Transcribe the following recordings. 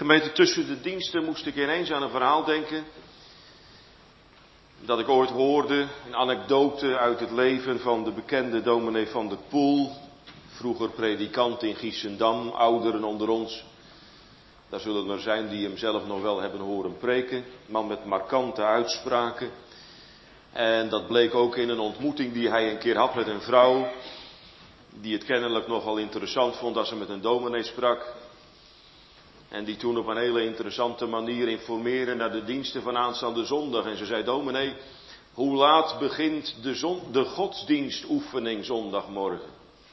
Gemeente, tussen de diensten moest ik ineens aan een verhaal denken dat ik ooit hoorde, een anekdote uit het leven van de bekende dominee Van der Poel, vroeger predikant in Giessendam, ouderen onder ons. Daar zullen er zijn die hem zelf nog wel hebben horen preken, man met markante uitspraken. En dat bleek ook in een ontmoeting die hij een keer had met een vrouw, die het kennelijk nogal interessant vond als ze met een dominee sprak. En die toen op een hele interessante manier informeerde naar de diensten van aanstaande zondag. En ze zei: dominee, hoe laat begint de godsdienstoefening zondagmorgen?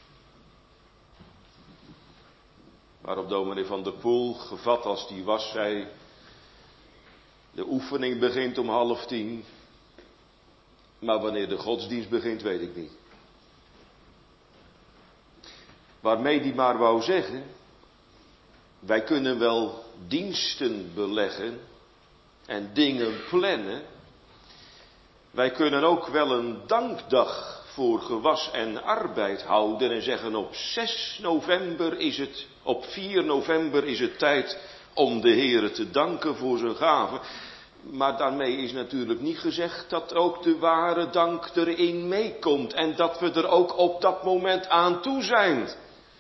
Waarop dominee Van der Poel, gevat als die was, zei: de oefening begint om 9:30. Maar wanneer de godsdienst begint, weet ik niet. Waarmee die maar wou zeggen: wij kunnen wel diensten beleggen en dingen plannen. Wij kunnen ook wel een dankdag voor gewas en arbeid houden en zeggen: op 6 november is het, op 4 november is het tijd om de Heere te danken voor zijn gaven. Maar daarmee is natuurlijk niet gezegd dat ook de ware dank erin meekomt en dat we er ook op dat moment aan toe zijn.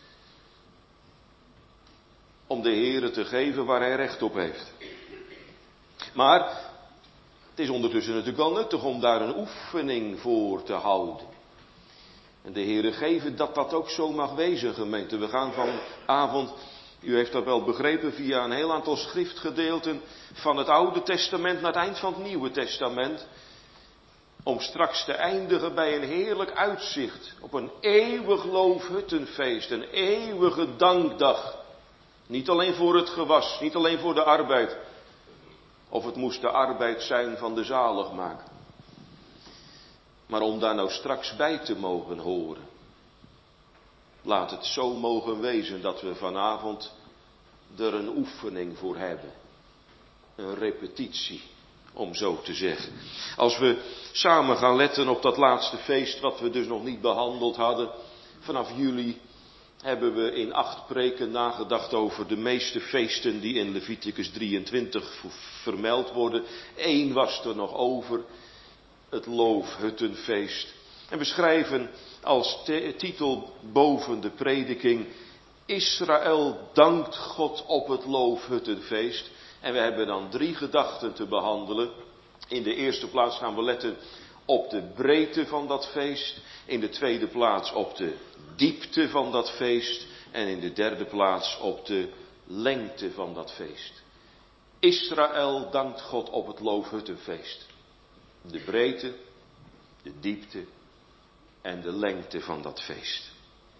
Om de Heere te geven waar hij recht op heeft. Maar het is ondertussen natuurlijk wel nuttig om daar een oefening voor te houden. En de Heere geven dat dat ook zo mag wezen, gemeente. We gaan vanavond, u heeft dat wel begrepen, via een heel aantal schriftgedeelten van het Oude Testament naar het eind van het Nieuwe Testament. Om straks te eindigen bij een heerlijk uitzicht op een eeuwig loofhuttenfeest, een eeuwige dankdag. Niet alleen voor het gewas, niet alleen voor de arbeid. Of het moest de arbeid zijn van de zaligmaker. Maar om daar nou straks bij te mogen horen. Laat het zo mogen wezen dat we vanavond er een oefening voor hebben. Een repetitie, om zo te zeggen. Als we samen gaan letten op dat laatste feest wat we dus nog niet behandeld hadden. Vanaf juli hebben we in 8 preken nagedacht over de meeste feesten die in Leviticus 23 vermeld worden. 1 was er nog over, het loofhuttenfeest. En we schrijven als titel boven de prediking: Israël dankt God op het loofhuttenfeest. En we hebben dan 3 gedachten te behandelen. In de eerste plaats gaan we letten op de breedte van dat feest. In de tweede plaats op de diepte van dat feest. En in de derde plaats op de lengte van dat feest. Israël dankt God op het loofhuttenfeest. De breedte, de diepte en de lengte van dat feest.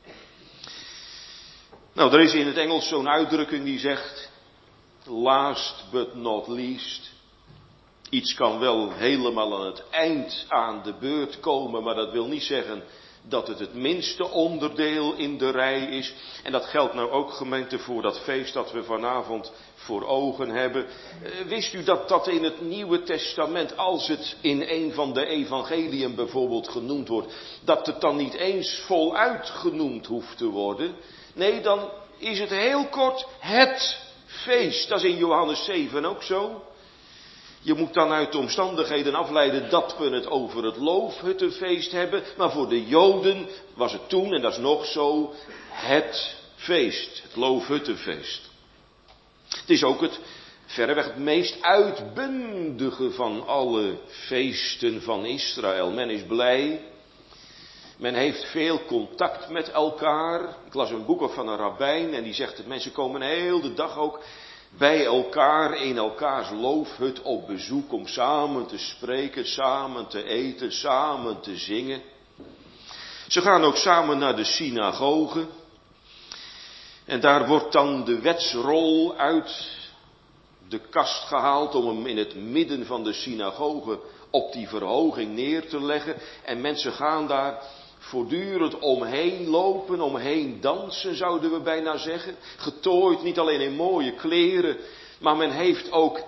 Nou, er is in het Engels zo'n uitdrukking die zegt: last but not least. Iets kan wel helemaal aan het eind aan de beurt komen, maar dat wil niet zeggen dat het het minste onderdeel in de rij is. En dat geldt nou ook, gemeente, voor dat feest dat we vanavond voor ogen hebben. Wist u dat in het Nieuwe Testament, als het in een van de evangeliën bijvoorbeeld genoemd wordt, dat het dan niet eens voluit genoemd hoeft te worden? Nee, dan is het heel kort het feest. Dat is in Johannes 7 ook zo. Je moet dan uit de omstandigheden afleiden dat we het over het loofhuttenfeest hebben. Maar voor de Joden was het toen, en dat is nog zo, het feest. Het loofhuttenfeest. Het is ook verreweg het meest uitbundige van alle feesten van Israël. Men is blij. Men heeft veel contact met elkaar. Ik las een boek van een rabbijn en die zegt dat mensen komen heel de dag ook bij elkaar in elkaars loofhut op bezoek om samen te spreken, samen te eten, samen te zingen. Ze gaan ook samen naar de synagoge. En daar wordt dan de wetsrol uit de kast gehaald om hem in het midden van de synagoge op die verhoging neer te leggen. En mensen gaan daar voortdurend omheen lopen, omheen dansen, zouden we bijna zeggen. Getooid, niet alleen in mooie kleren, maar men heeft ook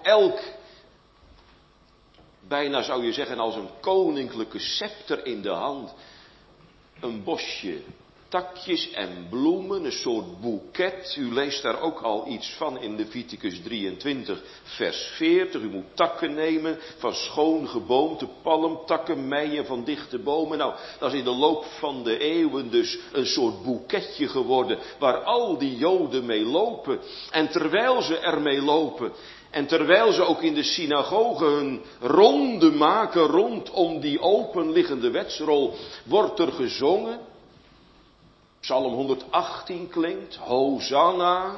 bijna zou je zeggen als een koninklijke scepter in de hand, een bosje takjes en bloemen, een soort boeket. U leest daar ook al iets van in Leviticus 23, vers 40. U moet takken nemen van schoon geboomte palmtakken, meien van dichte bomen. Nou, dat is in de loop van de eeuwen dus een soort boeketje geworden, waar al die Joden mee lopen. En terwijl ze ermee lopen, en terwijl ze ook in de synagoge hun ronde maken rondom die openliggende wetsrol, wordt er gezongen. Psalm 118 klinkt, Hosanna.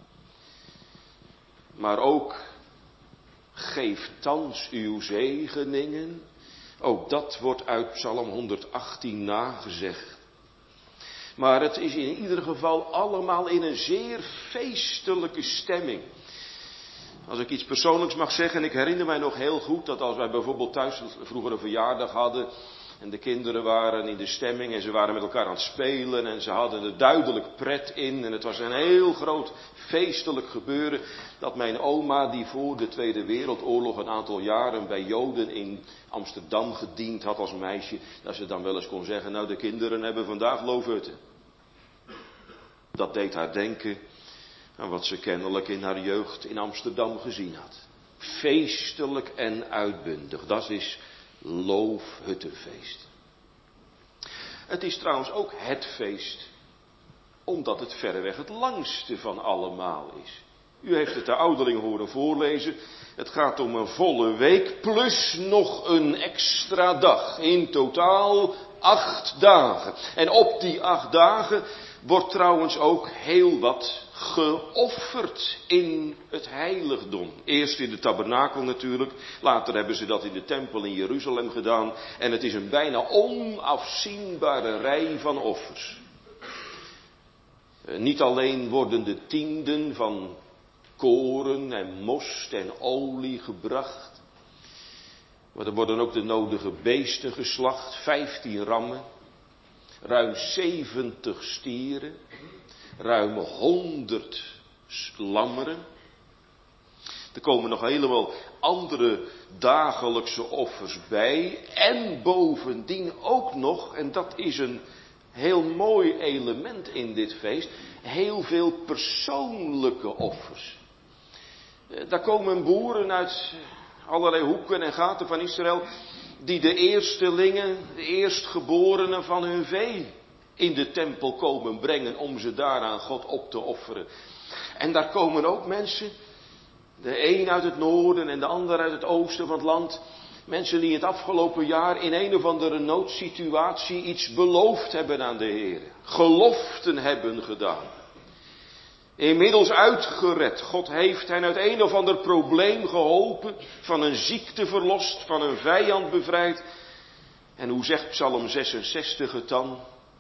Maar ook, geef thans uw zegeningen. Ook dat wordt uit Psalm 118 nagezegd. Maar het is in ieder geval allemaal in een zeer feestelijke stemming. Als ik iets persoonlijks mag zeggen, ik herinner mij nog heel goed dat als wij bijvoorbeeld thuis vroeger een verjaardag hadden en de kinderen waren in de stemming en ze waren met elkaar aan het spelen en ze hadden er duidelijk pret in en het was een heel groot feestelijk gebeuren dat mijn oma, die voor de Tweede Wereldoorlog een aantal jaren bij Joden in Amsterdam gediend had als meisje, dat ze dan wel eens kon zeggen, nou de kinderen hebben vandaag loofhutten. Dat deed haar denken aan wat ze kennelijk in haar jeugd in Amsterdam gezien had. Feestelijk en uitbundig, dat is loofhuttenfeest. Het is trouwens ook het feest, omdat het verreweg het langste van allemaal is. U heeft het de ouderling horen voorlezen. Het gaat om een volle week plus nog een extra dag. In totaal 8 dagen. En op die 8 dagen wordt trouwens ook heel wat geofferd in het heiligdom. Eerst in de tabernakel natuurlijk, later hebben ze dat in de tempel in Jeruzalem gedaan. En het is een bijna onafzienbare rij van offers. Niet alleen worden de tienden van koren en most en olie gebracht, maar er worden ook de nodige beesten geslacht, 15 rammen, ruim 70 stieren, ruim 100 lammeren. Er komen nog helemaal andere dagelijkse offers bij en bovendien ook nog, en dat is een heel mooi element in dit feest, heel veel persoonlijke offers. Daar komen boeren uit allerlei hoeken en gaten van Israël, die de eerstelingen, de eerstgeborenen van hun vee, in de tempel komen brengen om ze daar aan God op te offeren. En daar komen ook mensen, de een uit het noorden en de ander uit het oosten van het land, mensen die het afgelopen jaar in een of andere noodsituatie iets beloofd hebben aan de Heer. Geloften hebben gedaan. Inmiddels uitgered. God heeft hen uit een of ander probleem geholpen. Van een ziekte verlost. Van een vijand bevrijd. En hoe zegt Psalm 66 het dan?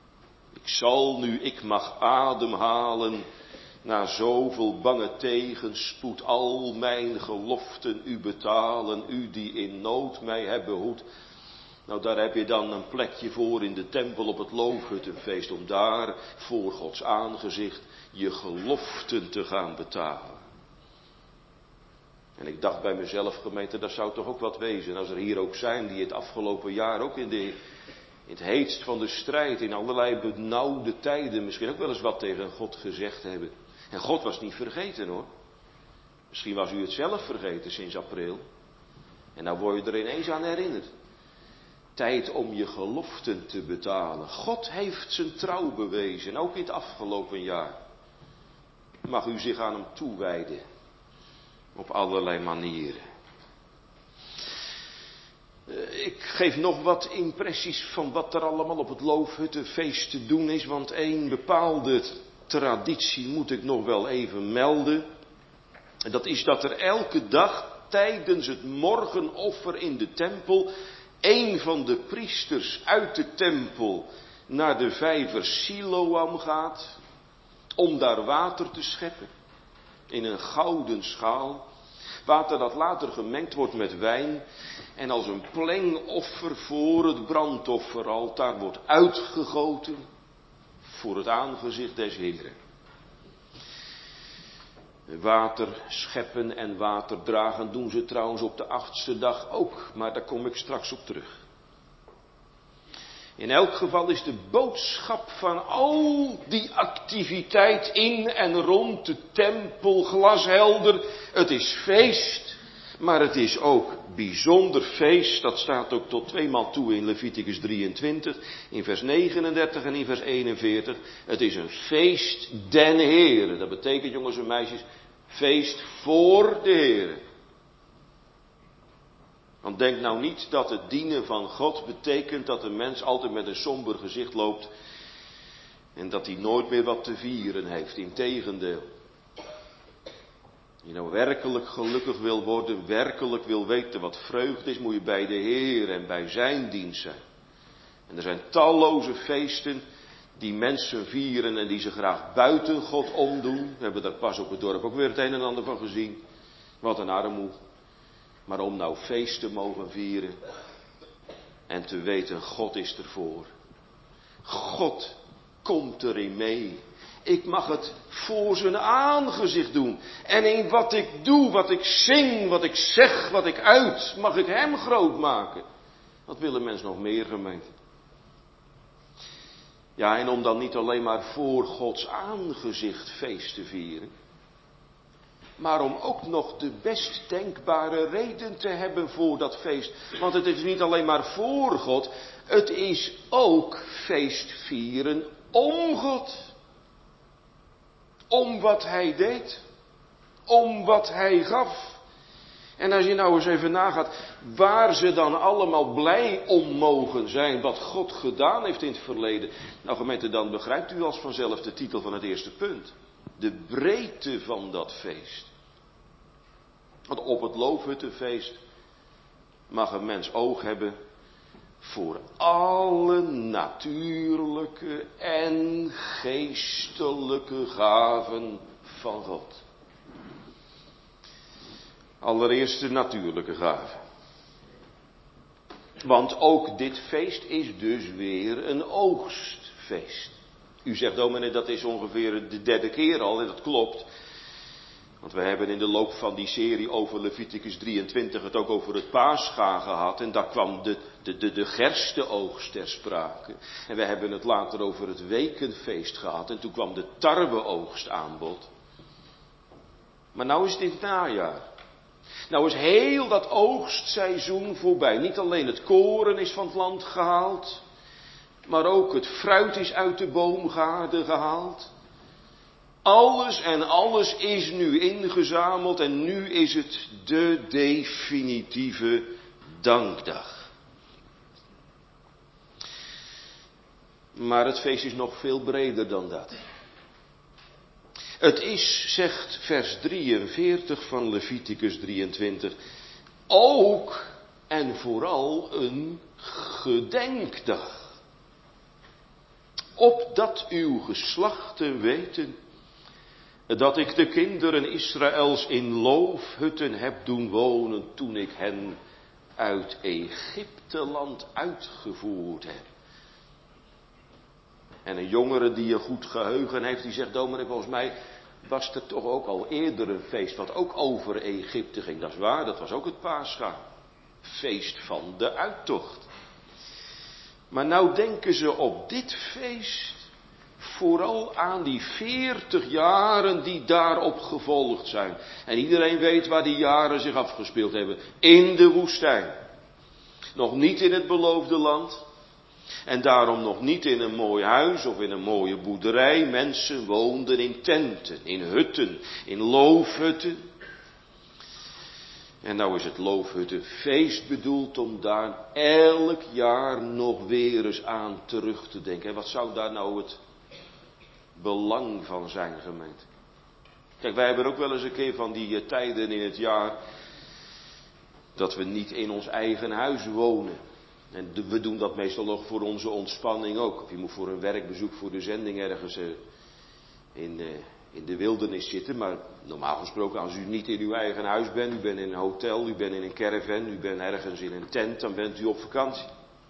Ik mag ademhalen. Na zoveel bange tegenspoed, al mijn geloften u betalen, u die in nood mij hebt behoed. Nou, daar heb je dan een plekje voor in de tempel op het loofhuttenfeest, om daar voor Gods aangezicht je geloften te gaan betalen. En ik dacht bij mezelf, gemeente, dat zou toch ook wat wezen, als er hier ook zijn die het afgelopen jaar ook in het heetst van de strijd, in allerlei benauwde tijden, misschien ook wel eens wat tegen God gezegd hebben. En God was niet vergeten hoor. Misschien was u het zelf vergeten sinds april. En nou word je er ineens aan herinnerd. Tijd om je geloften te betalen. God heeft zijn trouw bewezen, ook in het afgelopen jaar. Mag u zich aan hem toewijden. Op allerlei manieren. Ik geef nog wat impressies van wat er allemaal op het loofhuttenfeest te doen is. Want één bepaalde traditie moet ik nog wel even melden. En dat is dat er elke dag tijdens het morgenoffer in de tempel een van de priesters uit de tempel naar de vijver Siloam gaat om daar water te scheppen in een gouden schaal. Water dat later gemengd wordt met wijn en als een plengoffer voor het brandofferaltaar wordt uitgegoten voor het aangezicht des Heeren. Water scheppen en water dragen doen ze trouwens op de 8e dag ook, maar daar kom ik straks op terug. In elk geval is de boodschap van al die activiteit in en rond de tempel glashelder. Het is feest, maar het is ook bijzonder feest. Dat staat ook tot 2 maal toe in Leviticus 23, in vers 39 en in vers 41. Het is een feest den Heere. Dat betekent, jongens en meisjes, feest voor de Heere. Want denk nou niet dat het dienen van God betekent dat een mens altijd met een somber gezicht loopt en dat hij nooit meer wat te vieren heeft. Integendeel. Als je nou werkelijk gelukkig wil worden, werkelijk wil weten wat vreugde is, moet je bij de Heer en bij zijn dienst zijn. En er zijn talloze feesten die mensen vieren en die ze graag buiten God omdoen. We hebben daar pas op het dorp ook weer het een en ander van gezien. Wat een armoe. Maar om nou feest te mogen vieren en te weten, God is ervoor. God komt erin mee. Ik mag het voor zijn aangezicht doen. En in wat ik doe, wat ik zing, wat ik zeg, wat ik uit, mag ik hem groot maken. Wat wil een mens nog meer, gemeente? Ja, en om dan niet alleen maar voor Gods aangezicht feest te vieren, maar om ook nog de best denkbare reden te hebben voor dat feest. Want het is niet alleen maar voor God, het is ook feest vieren om God. Om wat hij deed. Om wat hij gaf. En als je nou eens even nagaat waar ze dan allemaal blij om mogen zijn wat God gedaan heeft in het verleden. Nou gemeente, dan begrijpt u als vanzelf de titel van het eerste punt. De breedte van dat feest. Want op het loofhuttenfeest mag een mens oog hebben voor alle natuurlijke en geestelijke gaven van God. Allereerst de natuurlijke gaven. Want ook dit feest is dus weer een oogstfeest. U zegt, dominee, dat is ongeveer de 3e keer al, en dat klopt. Want we hebben in de loop van die serie over Leviticus 23 het ook over het Pascha gehad. En daar kwam de gerstenoogst ter sprake. En we hebben het later over het wekenfeest gehad. En toen kwam de tarweoogst aan bod. Maar nou is dit najaar. Nou is heel dat oogstseizoen voorbij. Niet alleen het koren is van het land gehaald. Maar ook het fruit is uit de boomgaarden gehaald. Alles en alles is nu ingezameld en nu is het de definitieve dankdag. Maar het feest is nog veel breder dan dat. Het is, zegt vers 43 van Leviticus 23, ook en vooral een gedenkdag. Opdat uw geslachten weten dat ik de kinderen Israëls in loofhutten heb doen wonen toen ik hen uit Egypteland uitgevoerd heb. En een jongere die een goed geheugen heeft, die zegt, dominee, volgens mij was er toch ook al eerder een feest wat ook over Egypte ging. Dat is waar, dat was ook het Pascha. Feest van de uittocht. Maar nou denken ze op dit feest vooral aan die 40 jaren die daarop gevolgd zijn. En iedereen weet waar die jaren zich afgespeeld hebben. In de woestijn. Nog niet in het beloofde land. En daarom nog niet in een mooi huis of in een mooie boerderij. Mensen woonden in tenten, in hutten, in loofhutten. En nou is het loofhuttenfeest bedoeld om daar elk jaar nog weer eens aan terug te denken. En wat zou daar nou het belang van zijn, gemeente? Kijk, wij hebben ook wel eens een keer van die tijden in het jaar dat we niet in ons eigen huis wonen. En we doen dat meestal nog voor onze ontspanning ook. Of je moet voor een werkbezoek voor de zending ergens in de wildernis zitten. Maar normaal gesproken, als u niet in uw eigen huis bent, u bent in een hotel, u bent in een caravan, u bent ergens in een tent, dan bent u op vakantie.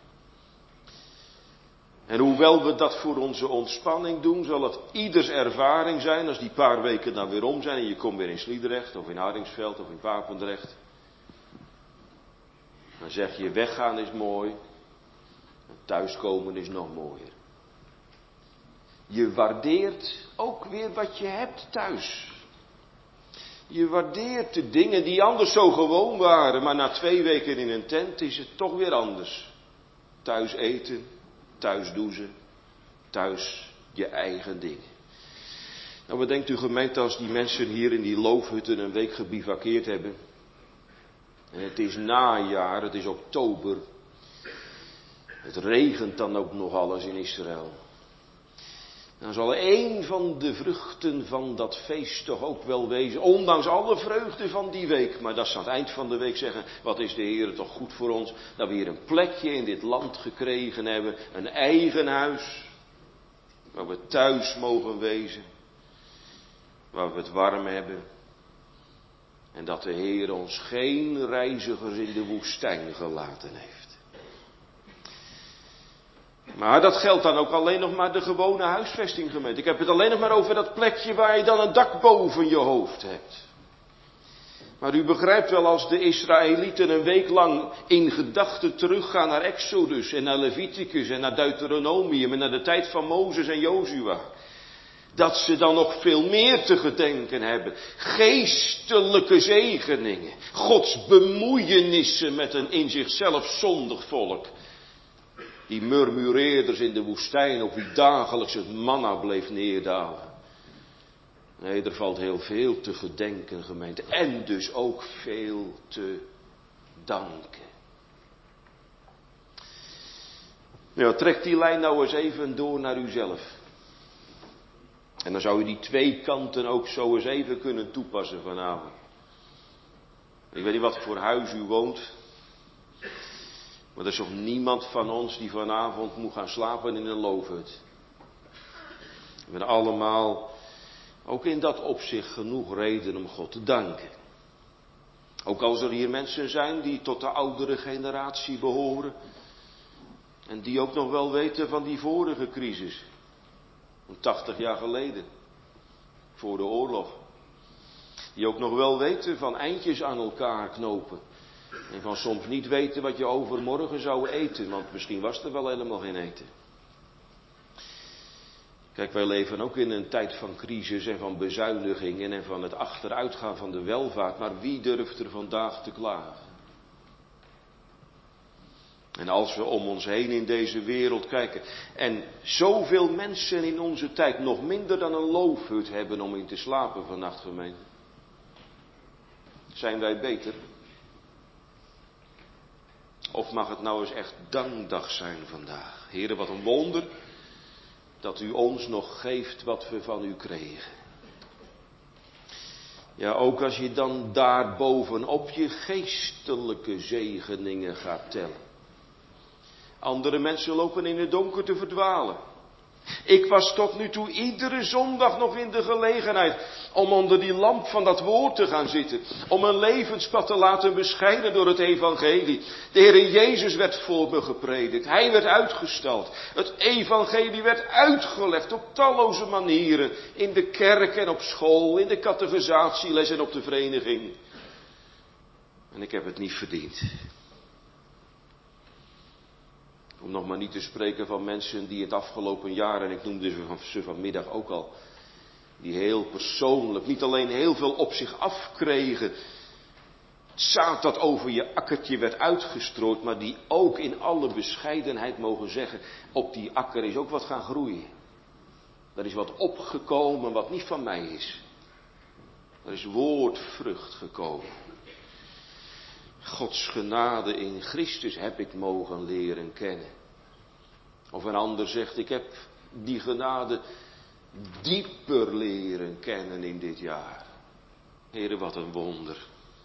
En hoewel we dat voor onze ontspanning doen, zal het ieders ervaring zijn als die paar weken dan weer om zijn en je komt weer in Sliedrecht of in Hardingsveld of in Papendrecht. Dan zeg je, weggaan is mooi, Thuiskomen is nog mooier. Je waardeert ook weer wat je hebt thuis. Je waardeert de dingen die anders zo gewoon waren, maar na 2 weken in een tent is het toch weer anders. Thuis eten, thuis douchen, thuis je eigen dingen. Nou, wat denkt u gemeente als die mensen hier in die loofhutten een week gebivakkeerd hebben? En het is najaar, het is oktober. Het regent dan ook nog alles in Israël. Dan zal één van de vruchten van dat feest toch ook wel wezen, ondanks alle vreugde van die week. Maar dat ze aan het eind van de week zeggen, wat is de Heer toch goed voor ons, dat we hier een plekje in dit land gekregen hebben, een eigen huis, waar we thuis mogen wezen, waar we het warm hebben. En dat de Heer ons geen reizigers in de woestijn gelaten heeft. Maar dat geldt dan ook alleen nog maar de gewone huisvesting, gemeente. Ik heb het alleen nog maar over dat plekje waar je dan een dak boven je hoofd hebt. Maar u begrijpt wel, als de Israëlieten een week lang in gedachten teruggaan naar Exodus en naar Leviticus en naar Deuteronomium en naar de tijd van Mozes en Jozua, dat ze dan nog veel meer te gedenken hebben. Geestelijke zegeningen. Gods bemoeienissen met een in zichzelf zondig volk. Die murmureerders in de woestijn op wie dagelijks het manna bleef neerdalen. Nee, er valt heel veel te gedenken, gemeente. En dus ook veel te danken. Ja, trek die lijn nou eens even door naar uzelf. En dan zou je die 2 kanten ook zo eens even kunnen toepassen vanavond. Ik weet niet wat voor huis u woont. Maar er is toch niemand van ons die vanavond moet gaan slapen in een loofhut. We hebben allemaal, ook in dat opzicht, genoeg reden om God te danken. Ook als er hier mensen zijn die tot de oudere generatie behoren. En die ook nog wel weten van die vorige crisis. 80 jaar geleden. Voor de oorlog. Die ook nog wel weten van eindjes aan elkaar knopen. En van soms niet weten wat je overmorgen zou eten. Want misschien was er wel helemaal geen eten. Kijk, wij leven ook in een tijd van crisis en van bezuinigingen en van het achteruitgaan van de welvaart. Maar wie durft er vandaag te klagen? En als we om ons heen in deze wereld kijken en zoveel mensen in onze tijd nog minder dan een loofhut hebben om in te slapen vannacht, gemeente. Zijn wij beter? Of mag het nou eens echt dankdag zijn vandaag? Heren, wat een wonder dat u ons nog geeft wat we van u kregen. Ja, ook als je dan daarbovenop je geestelijke zegeningen gaat tellen. Andere mensen lopen in het donker te verdwalen. Ik was tot nu toe iedere zondag nog in de gelegenheid om onder die lamp van dat woord te gaan zitten. Om een levenspad te laten beschijnen door het evangelie. De Heer Jezus werd voor me gepredikt. Hij werd uitgestald. Het evangelie werd uitgelegd op talloze manieren. In de kerk en op school, in de catechisaties en op de vereniging. En ik heb het niet verdiend. Om nog maar niet te spreken van mensen die het afgelopen jaar, en ik noemde ze vanmiddag ook al, die heel persoonlijk, niet alleen heel veel op zich afkregen, het zaad dat over je akkertje werd uitgestrooid, maar die ook in alle bescheidenheid mogen zeggen, op die akker is ook wat gaan groeien. Er is wat opgekomen wat niet van mij is. Er is woordvrucht gekomen. Gods genade in Christus heb ik mogen leren kennen. Of een ander zegt, ik heb die genade dieper leren kennen in dit jaar. Heren, wat een wonder.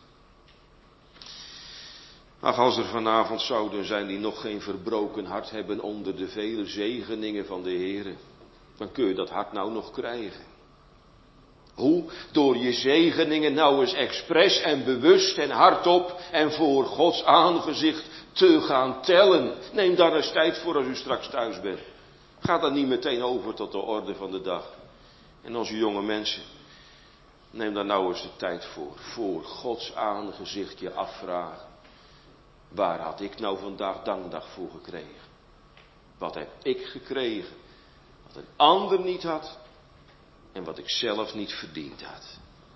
Ach, als er vanavond zouden zijn die nog geen verbroken hart hebben onder de vele zegeningen van de Heren, dan kun je dat hart nou nog krijgen. Hoe? Door je zegeningen nou eens expres en bewust en hardop en voor Gods aangezicht te gaan tellen. Neem daar eens tijd voor als u straks thuis bent. Ga dan niet meteen over tot de orde van de dag. En als u jonge mensen, neem daar nou eens de tijd voor. Voor Gods aangezicht je afvragen. Waar had ik nou vandaag dankdag voor gekregen? Wat heb ik gekregen? Wat een ander niet had en wat ik zelf niet verdiend had.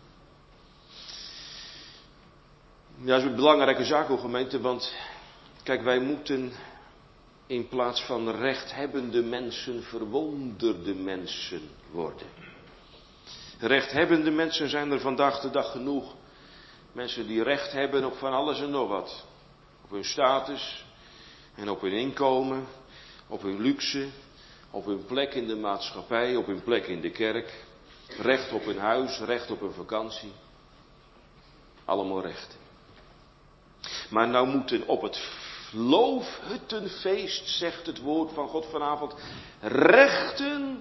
Ja, dat is een belangrijke zaak, hoor, gemeente, want kijk, wij moeten in plaats van rechthebbende mensen verwonderde mensen worden. Rechthebbende mensen zijn er vandaag de dag genoeg. Mensen die recht hebben op van alles en nog wat. Op hun status en op hun inkomen, op hun luxe, op hun plek in de maatschappij, op hun plek in de kerk. Recht op hun huis, recht op hun vakantie. Allemaal rechten. Maar nou moeten op het loofhuttenfeest, zegt het woord van God vanavond, rechten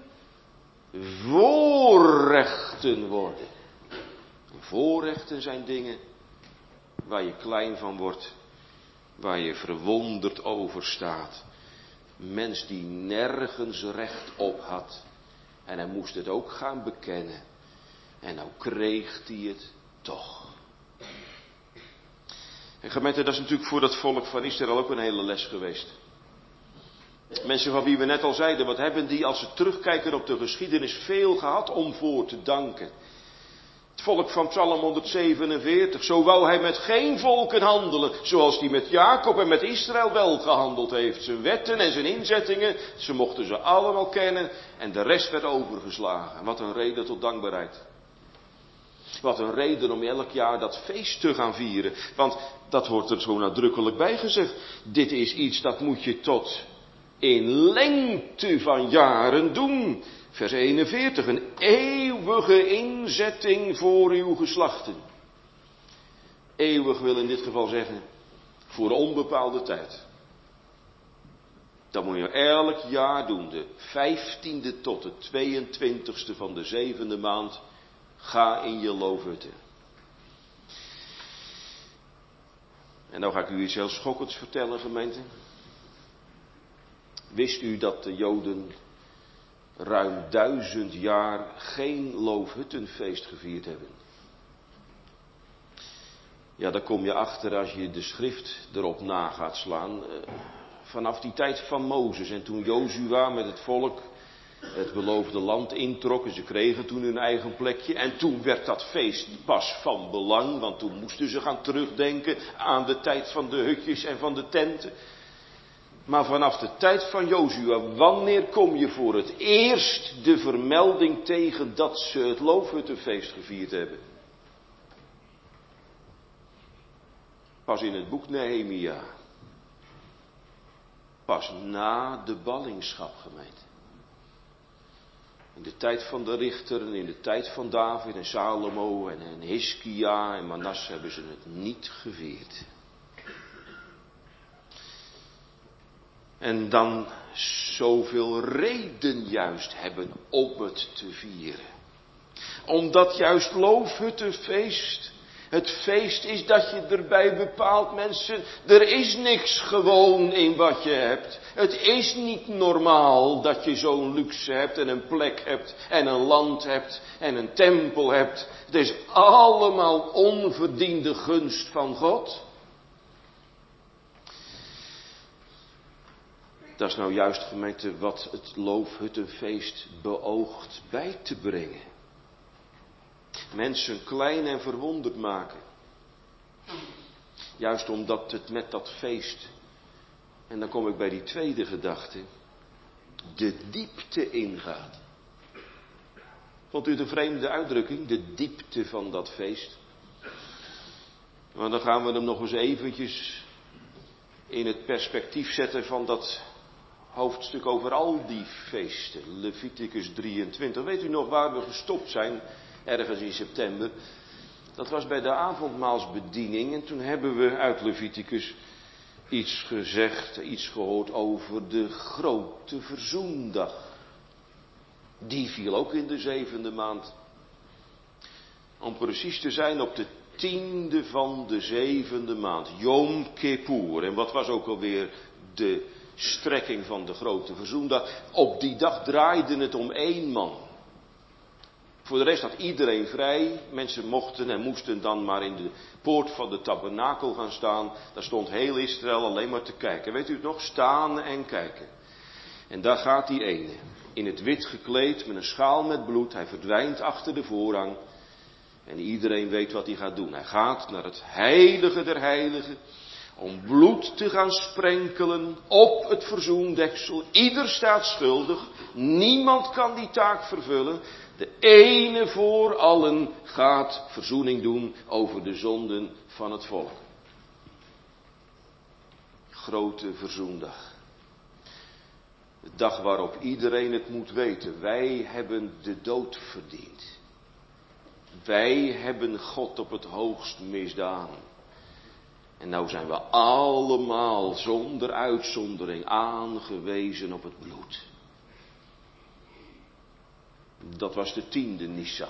voorrechten worden. Voorrechten zijn dingen waar je klein van wordt, waar je verwonderd over staat. Een mens die nergens recht op had en hij moest het ook gaan bekennen. En nou kreeg hij het toch. En gemeente, dat is natuurlijk voor dat volk van Israël ook een hele les geweest. Mensen van wie we net al zeiden, wat hebben die als ze terugkijken op de geschiedenis veel gehad om voor te danken. Het volk van Psalm 147, zo wou hij met geen volken handelen, zoals hij met Jacob en met Israël wel gehandeld heeft. Zijn wetten en zijn inzettingen, ze mochten ze allemaal kennen en de rest werd overgeslagen. Wat een reden tot dankbaarheid. Wat een reden om elk jaar dat feest te gaan vieren. Want dat wordt er zo nadrukkelijk bij gezegd. Dit is iets dat moet je tot in lengte van jaren doen. Vers 41. Een eeuwige inzetting voor uw geslachten. Eeuwig wil in dit geval zeggen voor onbepaalde tijd. Dat moet je elk jaar doen. De 15e tot de 22e van de 7e maand. Ga in je loofhutten. En nou ga ik u iets heel schokkends vertellen, gemeente. Wist u dat de Joden ruim 1000 jaar geen loofhuttenfeest gevierd hebben? Ja, daar kom je achter als je de schrift erop na gaat slaan. Vanaf die tijd van Mozes en toen Jozua met het volk het beloofde land introkken. Ze kregen toen hun eigen plekje. En toen werd dat feest pas van belang. Want toen moesten ze gaan terugdenken aan de tijd van de hutjes en van de tenten. Maar vanaf de tijd van Jozua, wanneer kom je voor het eerst de vermelding tegen dat ze het loofhuttenfeest gevierd hebben? Pas in het boek Nehemia. Pas na de ballingschap, gemeente. In de tijd van de richter en in de tijd van David en Salomo en Hiskia en Manasse hebben ze het niet gevierd. En dan zoveel reden juist hebben om het te vieren. Omdat juist loofhuttenfeest het feest is dat je erbij bepaalt, mensen. Er is niks gewoon in wat je hebt. Het is niet normaal dat je zo'n luxe hebt en een plek hebt en een land hebt en een tempel hebt. Het is allemaal onverdiende gunst van God. Dat is nou juist, gemeente, wat het loofhuttenfeest beoogt bij te brengen. Mensen klein en verwonderd maken. Juist omdat het met dat feest, en dan kom ik bij die tweede gedachte, de diepte ingaat. Vond u het een vreemde uitdrukking, de diepte van dat feest? Maar dan gaan we hem nog eens eventjes in het perspectief zetten van dat hoofdstuk over al die feesten. Leviticus 23. Weet u nog waar we gestopt zijn? Ergens in september. Dat was bij de avondmaalsbediening. En toen hebben we uit Leviticus iets gezegd, iets gehoord over de grote verzoendag. Die viel ook in de 7e maand. Om precies te zijn op de 10e van de 7e maand. Yom Kippur. En wat was ook alweer de strekking van de grote verzoendag? Op die dag draaide het om 1 man. Voor de rest had iedereen vrij. Mensen mochten en moesten dan maar in de poort van de tabernakel gaan staan. Daar stond heel Israël alleen maar te kijken. Weet u het nog? Staan en kijken. En daar gaat die ene, in het wit gekleed met een schaal met bloed. Hij verdwijnt achter de voorhang. En iedereen weet wat hij gaat doen. Hij gaat naar het heilige der heiligen om bloed te gaan sprenkelen op het verzoendeksel. Ieder staat schuldig. Niemand kan die taak vervullen. De ene voor allen gaat verzoening doen over de zonden van het volk. Grote verzoendag. De dag waarop iedereen het moet weten. Wij hebben de dood verdiend. Wij hebben God op het hoogst misdaan. En nou zijn we allemaal zonder uitzondering aangewezen op het bloed. Dat was de 10e Nisan.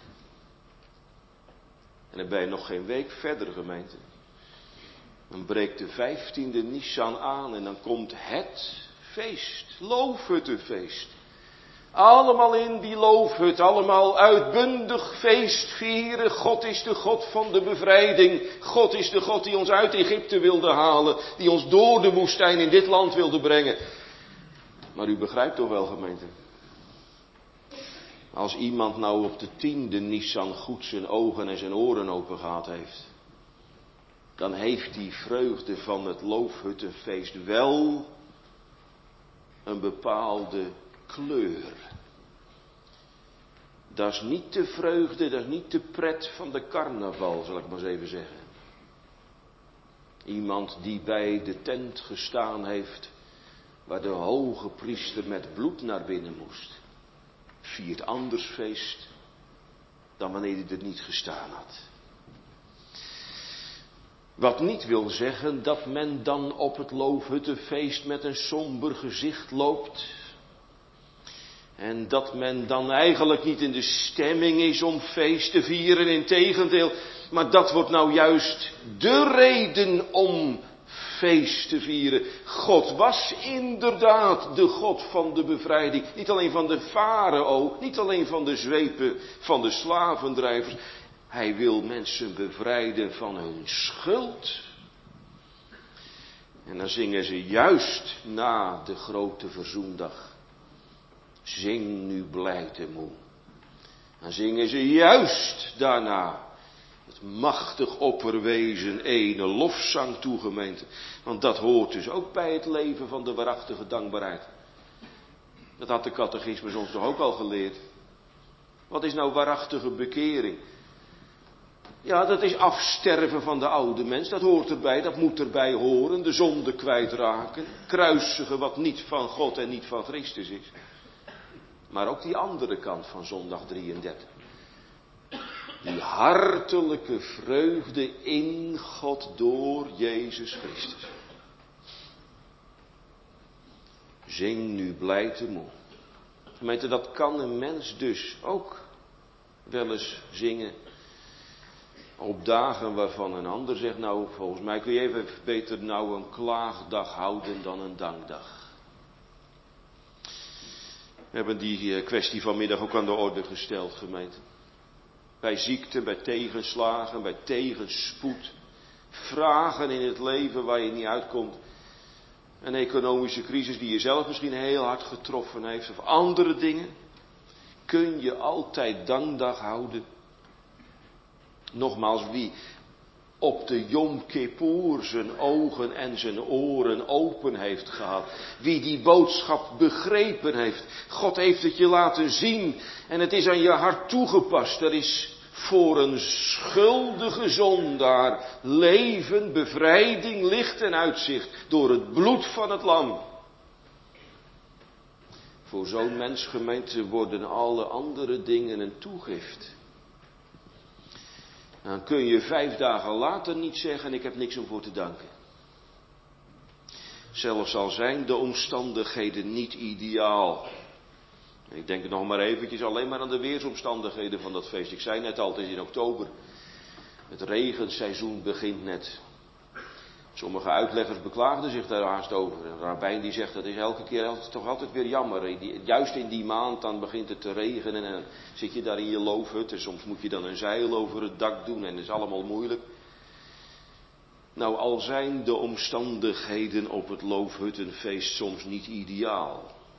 En dan ben je nog geen week verder, gemeente. Dan breekt de 15e Nisan aan en dan komt het feest, loofhuttenfeest. Allemaal in die loofhut, allemaal uitbundig feest vieren. God is de God van de bevrijding. God is de God die ons uit Egypte wilde halen. Die ons door de woestijn in dit land wilde brengen. Maar u begrijpt toch wel, gemeente. Als iemand nou op de 10e Nisan goed zijn ogen en zijn oren open gehad heeft. Dan heeft die vreugde van het loofhuttenfeest wel een bepaalde kleur. Dat is niet de vreugde, dat is niet de pret van de carnaval, zal ik maar eens even zeggen. Iemand die bij de tent gestaan heeft, waar de hoge priester met bloed naar binnen moest, viert anders feest dan wanneer hij er niet gestaan had. Wat niet wil zeggen dat men dan op het loofhuttenfeest met een somber gezicht loopt. En dat men dan eigenlijk niet in de stemming is om feest te vieren, integendeel. Maar dat wordt nou juist de reden om feest te vieren. God was inderdaad de God van de bevrijding. Niet alleen van de farao, niet alleen van de zwepen van de slavendrijvers. Hij wil mensen bevrijden van hun schuld. En dan zingen ze juist na de grote verzoendag. Zing nu blij te moe. Dan zingen ze juist daarna het machtig opperwezen ene lofzang toe, gemeente. Want dat hoort dus ook bij het leven van de waarachtige dankbaarheid. Dat had de catechismus ons toch ook al geleerd. Wat is nou waarachtige bekering? Ja, dat is afsterven van de oude mens, dat hoort erbij, dat moet erbij horen. De zonde kwijtraken, kruisigen wat niet van God en niet van Christus is. Maar ook die andere kant van zondag 33. Die hartelijke vreugde in God door Jezus Christus. Zing nu blij te moe. Gemeente, dat kan een mens dus ook wel eens zingen. Op dagen waarvan een ander zegt, nou volgens mij kun je even beter nou een klaagdag houden dan een dankdag. We hebben die kwestie vanmiddag ook aan de orde gesteld, gemeente. Bij ziekte, bij tegenslagen, bij tegenspoed. Vragen in het leven waar je niet uitkomt. Een economische crisis die je zelf misschien heel hard getroffen heeft. Of andere dingen. Kun je altijd dankdag houden. Nogmaals, wie op de Yom Kippur zijn ogen en zijn oren open heeft gehad. Wie die boodschap begrepen heeft. God heeft het je laten zien en het is aan je hart toegepast. Er is voor een schuldige zondaar leven, bevrijding, licht en uitzicht door het bloed van het lam. Voor zo'n mens, gemeente, worden alle andere dingen een toegift. Dan kun je 5 dagen later niet zeggen, ik heb niks om voor te danken. Zelfs al zijn de omstandigheden niet ideaal. Ik denk nog maar eventjes alleen maar aan de weersomstandigheden van dat feest. Ik zei net al, het is in oktober. Het regenseizoen begint net. Sommige uitleggers beklaagden zich daar haast over. Een rabbijn die zegt, dat is elke keer toch altijd weer jammer. Juist in die maand dan begint het te regenen en dan zit je daar in je loofhut. En soms moet je dan een zeil over het dak doen en dat is allemaal moeilijk. Nou, al zijn de omstandigheden op het loofhuttenfeest soms niet ideaal.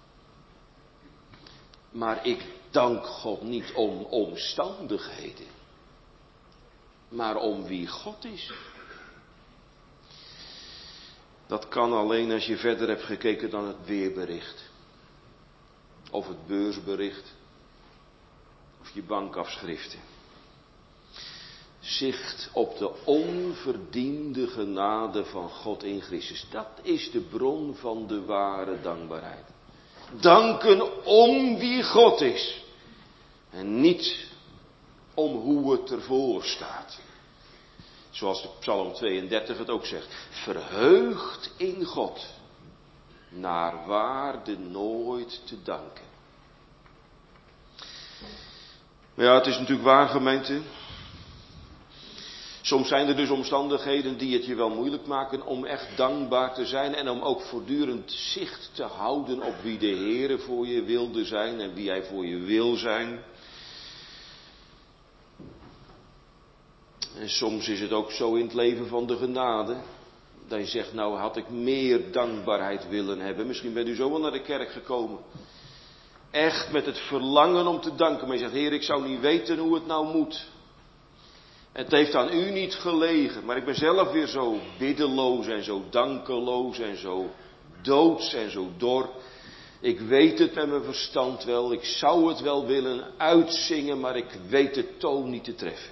Maar ik dank God niet om omstandigheden, maar om wie God is. Dat kan alleen als je verder hebt gekeken dan het weerbericht. Of het beursbericht. Of je bankafschriften. Zicht op de onverdiende genade van God in Christus. Dat is de bron van de ware dankbaarheid. Danken om wie God is. En niet om hoe het ervoor staat. Zoals de Psalm 32 het ook zegt. Verheugd in God. Naar waarde nooit te danken. Maar ja, het is natuurlijk waar, gemeente. Soms zijn er dus omstandigheden die het je wel moeilijk maken om echt dankbaar te zijn. En om ook voortdurend zicht te houden op wie de Heere voor je wilde zijn en wie Hij voor je wil zijn. En soms is het ook zo in het leven van de genade. Dat je zegt, nou had ik meer dankbaarheid willen hebben. Misschien bent u zo wel naar de kerk gekomen. Echt met het verlangen om te danken. Maar je zegt, Heer, ik zou niet weten hoe het nou moet. Het heeft aan u niet gelegen. Maar ik ben zelf weer zo biddeloos en zo dankeloos en zo doods en zo dor. Ik weet het met mijn verstand wel. Ik zou het wel willen uitzingen, maar ik weet de toon niet te treffen.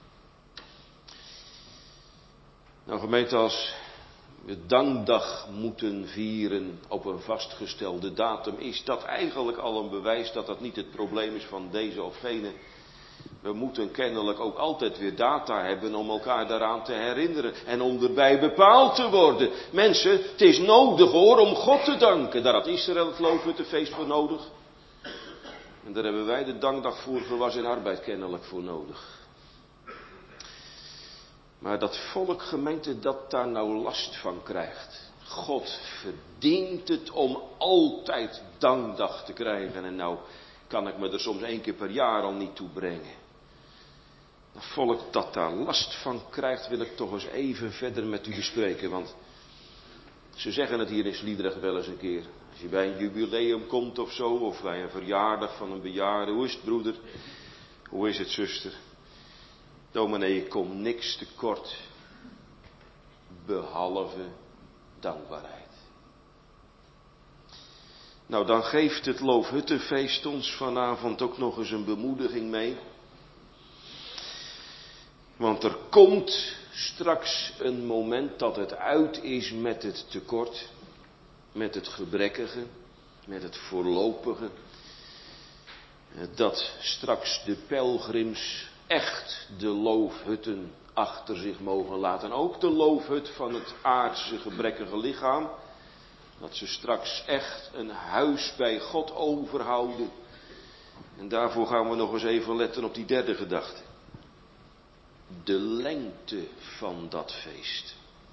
Nou, gemeente, als we dankdag moeten vieren op een vastgestelde datum, is dat eigenlijk al een bewijs dat dat niet het probleem is van deze of gene. We moeten kennelijk ook altijd weer data hebben om elkaar daaraan te herinneren en om erbij bepaald te worden. Mensen, het is nodig hoor om God te danken. Daar had Israël het loofhuttenfeest voor nodig. En daar hebben wij de dankdag voor gewas en arbeid kennelijk voor nodig. Maar dat volk, gemeente, dat daar nou last van krijgt. God verdient het om altijd dankdag te krijgen. En nou kan ik me er soms 1 keer per jaar al niet toe brengen. Dat volk dat daar last van krijgt, wil ik toch eens even verder met u bespreken. Want ze zeggen het hier in Sliedrecht wel eens een keer. Als je bij een jubileum komt of zo, of bij een verjaardag van een bejaarde. Hoe is het, broeder? Hoe is het, zuster? Dominee, ik kom niks tekort, behalve dankbaarheid. Nou, dan geeft het Loofhuttenfeest ons vanavond ook nog eens een bemoediging mee. Want er komt straks een moment dat het uit is met het tekort, met het gebrekkige, met het voorlopige. Dat straks de pelgrims echt de loofhutten achter zich mogen laten. Ook de loofhut van het aardse gebrekkige lichaam. Dat ze straks echt een huis bij God overhouden. En daarvoor gaan we nog eens even letten op die derde gedachte. De lengte van dat feest.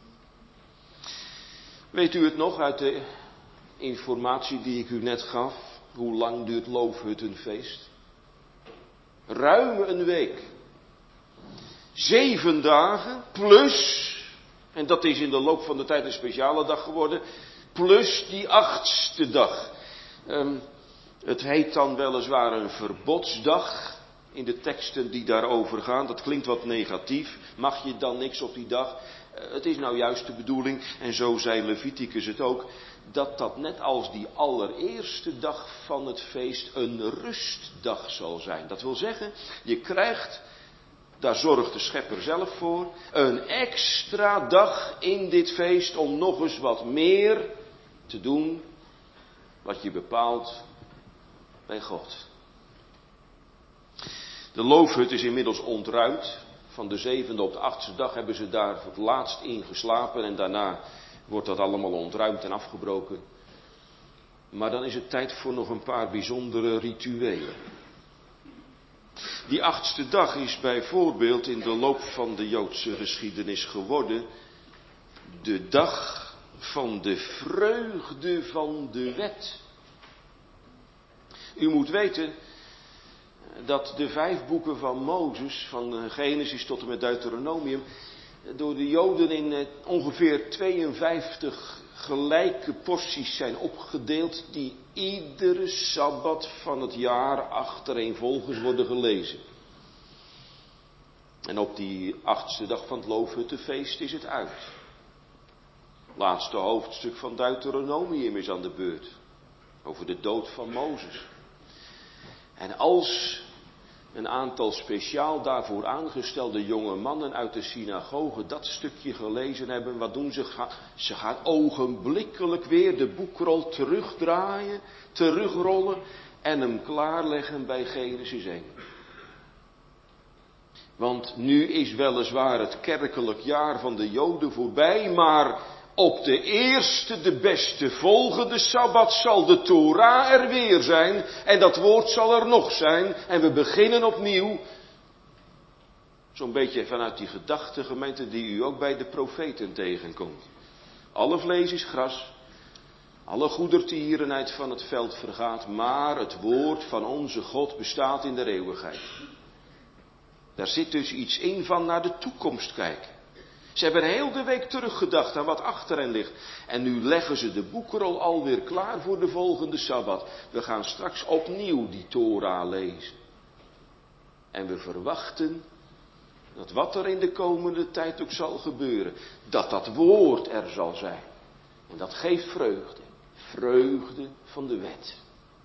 Weet u het nog uit de informatie die ik u net gaf? Hoe lang duurt Loofhuttenfeest? Ruim een week. 7 dagen plus, en dat is in de loop van de tijd een speciale dag geworden, plus die 8e dag. Het heet dan weliswaar een verbodsdag in de teksten die daarover gaan. Dat klinkt wat negatief. Mag je dan niks op die dag? Het is nou juist de bedoeling, en zo zei Leviticus het ook, dat dat net als die allereerste dag van het feest een rustdag zal zijn. Dat wil zeggen, je krijgt, daar zorgt de schepper zelf voor, een extra dag in dit feest om nog eens wat meer te doen wat je bepaalt bij God. De loofhut is inmiddels ontruimd. Van de 7e op de 8e dag hebben ze daar voor het laatst in geslapen en daarna wordt dat allemaal ontruimd en afgebroken. Maar dan is het tijd voor nog een paar bijzondere rituelen. Die 8e dag is bijvoorbeeld in de loop van de Joodse geschiedenis geworden de dag van de vreugde van de wet. U moet weten dat de 5 boeken van Mozes, van Genesis tot en met Deuteronomium, door de Joden in ongeveer 52 gelijke porties zijn opgedeeld die iedere Sabbat van het jaar achtereenvolgens worden gelezen. En op die 8e dag van het Loofhuttenfeest is het uit. Laatste hoofdstuk van Deuteronomium is aan de beurt. Over de dood van Mozes. En als een aantal speciaal daarvoor aangestelde jonge mannen uit de synagoge dat stukje gelezen hebben, wat doen ze? Ze gaan ogenblikkelijk weer de boekrol terugdraaien, terugrollen en hem klaarleggen bij Genesis 1. Want nu is weliswaar het kerkelijk jaar van de Joden voorbij, maar op de eerste, de beste volgende Sabbat zal de Torah er weer zijn en dat woord zal er nog zijn en we beginnen opnieuw. Zo'n beetje vanuit die gedachtegemeente die u ook bij de profeten tegenkomt. Alle vlees is gras, alle goedertierenheid van het veld vergaat, maar het woord van onze God bestaat in de eeuwigheid. Daar zit dus iets in van naar de toekomst kijken. Ze hebben heel de week teruggedacht aan wat achter hen ligt. En nu leggen ze de boekrol alweer klaar voor de volgende Sabbat. We gaan straks opnieuw die Torah lezen. En we verwachten dat wat er in de komende tijd ook zal gebeuren, dat dat woord er zal zijn. En dat geeft vreugde. Vreugde van de wet.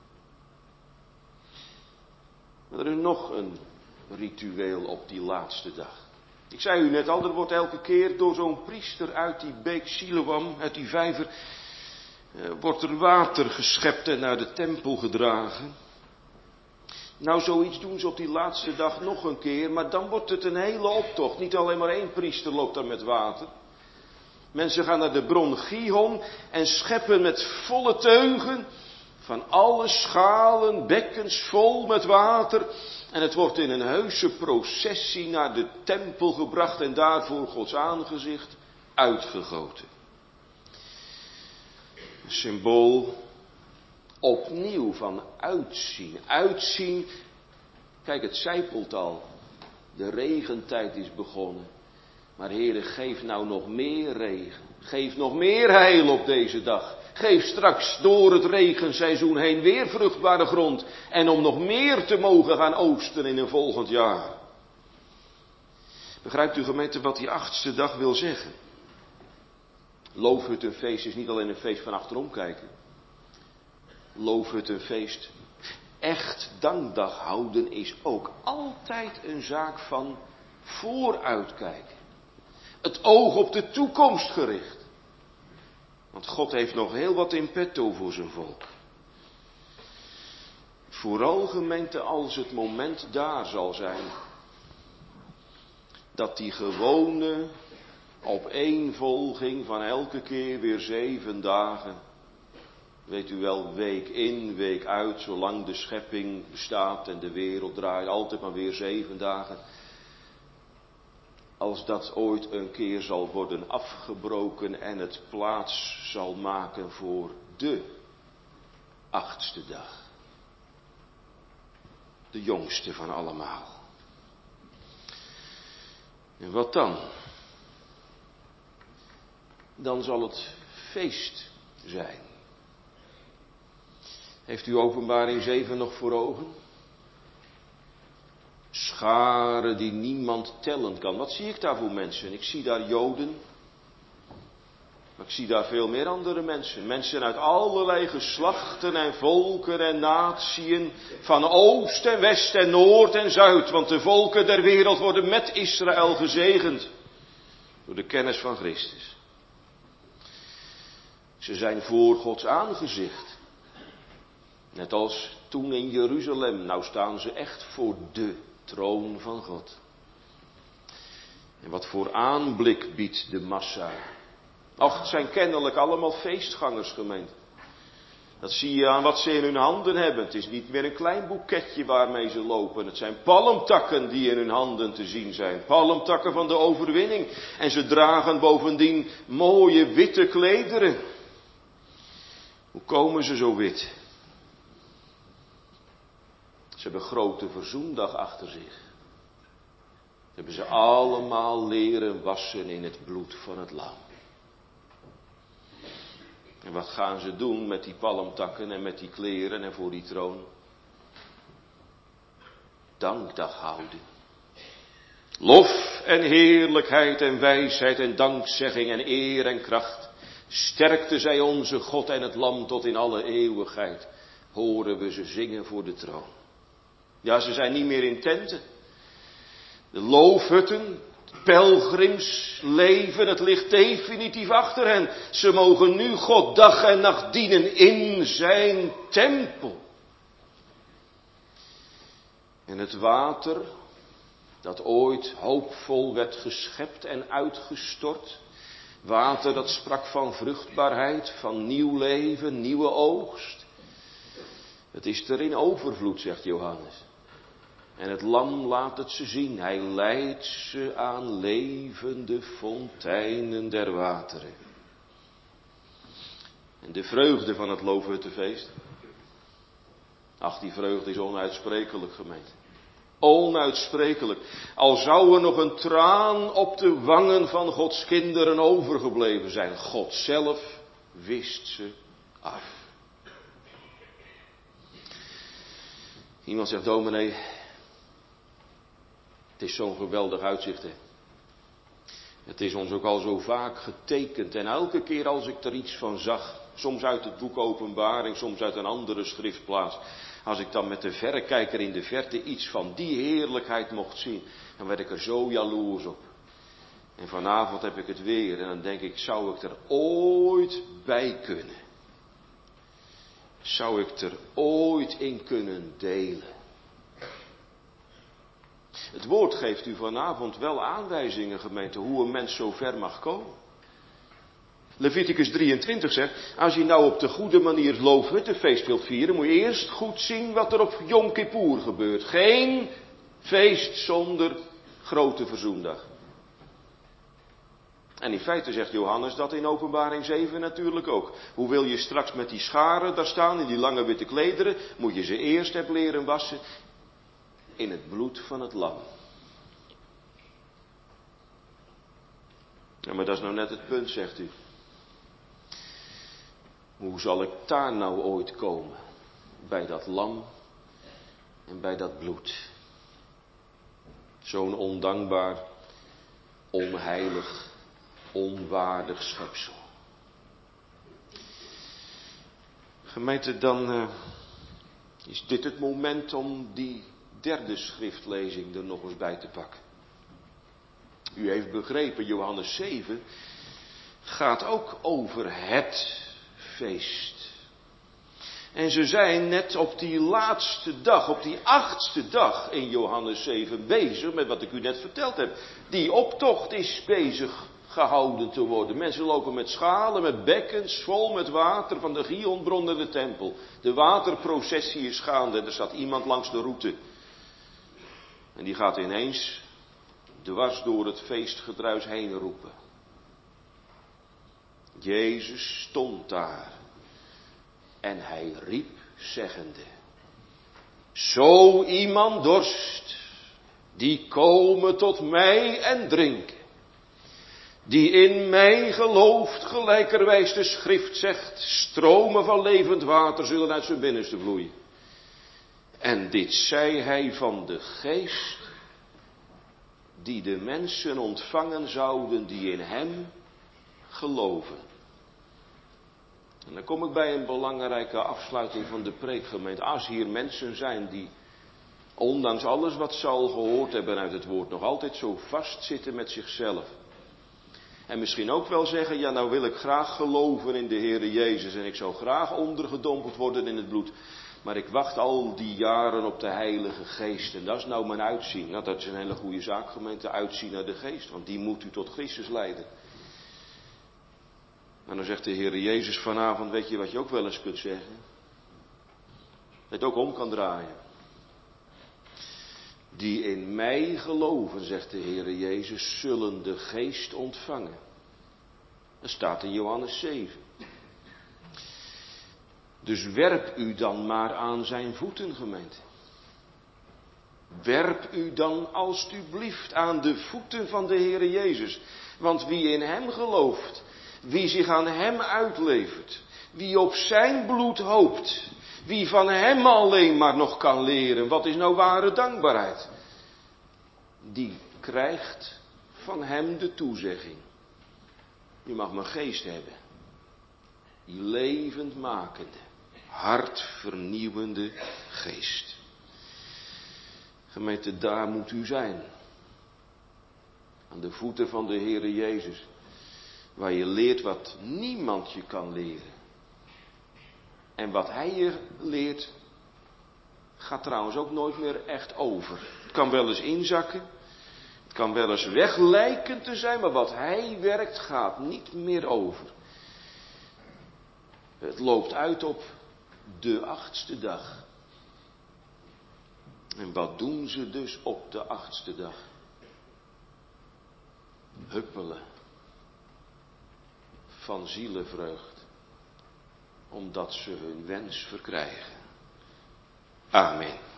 Maar er is nog een ritueel op die laatste dag. Ik zei u net al, er wordt elke keer door zo'n priester uit die beek Siloam, uit die vijver, wordt er water geschept en naar de tempel gedragen. Nou, zoiets doen ze op die laatste dag nog een keer, maar dan wordt het een hele optocht. Niet alleen maar één priester loopt daar met water. Mensen gaan naar de bron Gihon en scheppen met volle teugen van alle schalen, bekkens vol met water. En het wordt in een heuse processie naar de tempel gebracht en daarvoor Gods aangezicht uitgegoten. Een symbool opnieuw van uitzien. Uitzien, kijk het zijpelt al. De regentijd is begonnen. Maar Heere, geef nou nog meer regen. Geef nog meer heil op deze dag. Geef straks door het regenseizoen heen weer vruchtbare grond. En om nog meer te mogen gaan oogsten in een volgend jaar. Begrijpt u gemeente wat die 8e dag wil zeggen? Loofhuttenfeest is niet alleen een feest van achterom kijken. Loofhuttenfeest, echt dankdag houden is ook altijd een zaak van vooruitkijken. Het oog op de toekomst gericht. Want God heeft nog heel wat in petto voor zijn volk. Vooral gemeente als het moment daar zal zijn. Dat die gewone opeenvolging van elke keer weer 7 dagen. Weet u wel, week in, week uit, zolang de schepping bestaat en de wereld draait. Altijd maar weer 7 dagen. Als dat ooit een keer zal worden afgebroken en het plaats zal maken voor de 8e dag. De jongste van allemaal. En wat dan? Dan zal het feest zijn. Heeft u Openbaring 7 nog voor ogen? Scharen die niemand tellen kan. Wat zie ik daar voor mensen? Ik zie daar Joden. Maar ik zie daar veel meer andere mensen. Mensen uit allerlei geslachten en volken en natieën. Van oost en west en noord en zuid. Want de volken der wereld worden met Israël gezegend. Door de kennis van Christus. Ze zijn voor Gods aangezicht. Net als toen in Jeruzalem. Nou staan ze echt voor de troon van God. En wat voor aanblik biedt de massa. Och, het zijn kennelijk allemaal feestgangers, gemeente. Dat zie je aan wat ze in hun handen hebben. Het is niet meer een klein boeketje waarmee ze lopen. Het zijn palmtakken die in hun handen te zien zijn. Palmtakken van de overwinning. En ze dragen bovendien mooie witte klederen. Hoe komen ze zo wit? Ze hebben grote verzoendag achter zich. Hebben ze allemaal leren wassen in het bloed van het lam. En wat gaan ze doen met die palmtakken en met die kleren en voor die troon? Dankdag houden. Lof en heerlijkheid en wijsheid en dankzegging en eer en kracht. Sterkte zij onze God en het Lam tot in alle eeuwigheid. Horen we ze zingen voor de troon. Ja, ze zijn niet meer in tenten. De loofhutten, het pelgrimsleven, het ligt definitief achter hen. Ze mogen nu God dag en nacht dienen in zijn tempel. En het water, dat ooit hoopvol werd geschept en uitgestort. Water dat sprak van vruchtbaarheid, van nieuw leven, nieuwe oogst. Het is er in overvloed, zegt Johannes. En het lam laat het ze zien. Hij leidt ze aan levende fonteinen der wateren. En de vreugde van het loofhuttenfeest. Ach, die vreugde is onuitsprekelijk, gemeente. Onuitsprekelijk. Al zou er nog een traan op de wangen van Gods kinderen overgebleven zijn. God zelf wist ze af. Iemand zegt, dominee, het is zo'n geweldig uitzicht, hè. Het is ons ook al zo vaak getekend. En elke keer als ik er iets van zag, soms uit het boek Openbaring, soms uit een andere schriftplaats. Als ik dan met de verrekijker in de verte iets van die heerlijkheid mocht zien, dan werd ik er zo jaloers op. En vanavond heb ik het weer en dan denk ik, zou ik er ooit bij kunnen? Zou ik er ooit in kunnen delen? Het woord geeft u vanavond wel aanwijzingen, gemeente, hoe een mens zo ver mag komen. Leviticus 23 zegt, als je nou op de goede manier het loofhuttenfeest wilt vieren, moet je eerst goed zien wat er op Yom Kippur gebeurt. Geen feest zonder grote verzoendag. En in feite zegt Johannes dat in Openbaring 7 natuurlijk ook. Hoe wil je straks met die scharen daar staan, in die lange witte klederen, moet je ze eerst hebben leren wassen in het bloed van het lam. Ja, maar dat is nou net het punt, zegt u. Hoe zal ik daar nou ooit komen? Bij dat lam en bij dat bloed. Zo'n ondankbaar, onheilig, onwaardig schepsel. Gemeente, dan is dit het moment om die derde schriftlezing er nog eens bij te pakken. U heeft begrepen, Johannes 7 gaat ook over het feest. En ze zijn net op die laatste dag, op die 8e dag in Johannes 7 bezig met wat ik u net verteld heb. Die optocht is bezig gehouden te worden. Mensen lopen met schalen, met bekkens, vol met water van de Gionbron naar de tempel. De waterprocessie is gaande en er staat iemand langs de route. En die gaat ineens dwars door het feestgedruis heen roepen. Jezus stond daar en hij riep zeggende, zo iemand dorst, die komen tot mij en drinken. Die in mij gelooft, gelijkerwijs de schrift zegt, stromen van levend water zullen uit zijn binnenste vloeien. En dit zei hij van de geest, die de mensen ontvangen zouden die in hem geloven. En dan kom ik bij een belangrijke afsluiting van de preekgemeente. Als hier mensen zijn die, ondanks alles wat ze al gehoord hebben uit het woord, nog altijd zo vastzitten met zichzelf. En misschien ook wel zeggen, ja nou wil ik graag geloven in de Heere Jezus en ik zou graag ondergedompeld worden in het bloed. Maar ik wacht al die jaren op de Heilige Geest en dat is nou mijn uitzien. Nou, dat is een hele goede zaak, gemeente, uitzien naar de Geest, want die moet u tot Christus leiden. En dan zegt de Heere Jezus vanavond, weet je wat je ook wel eens kunt zeggen? Het ook om kan draaien. Die in mij geloven, zegt de Heere Jezus, zullen de Geest ontvangen. Dat staat in Johannes 7. Dus werp u dan maar aan zijn voeten, gemeente. Werp u dan alstublieft aan de voeten van de Heere Jezus. Want wie in hem gelooft, wie zich aan hem uitlevert, Wie op zijn bloed hoopt, wie van hem alleen maar nog kan leren, wat is nou ware dankbaarheid? Die krijgt van hem de toezegging. Je mag mijn geest hebben. Die levendmakende, hartvernieuwende geest. Gemeente, daar moet u zijn. Aan de voeten van de Heere Jezus. Waar je leert wat niemand je kan leren. En wat hij je leert, gaat trouwens ook nooit meer echt over. Het kan wel eens inzakken. Het kan wel eens weg lijken te zijn, maar wat hij werkt gaat niet meer over. Het loopt uit op de 8e dag. En wat doen ze dus op de 8e dag? Huppelen. Van zielenvreugd. Omdat ze hun wens verkrijgen. Amen.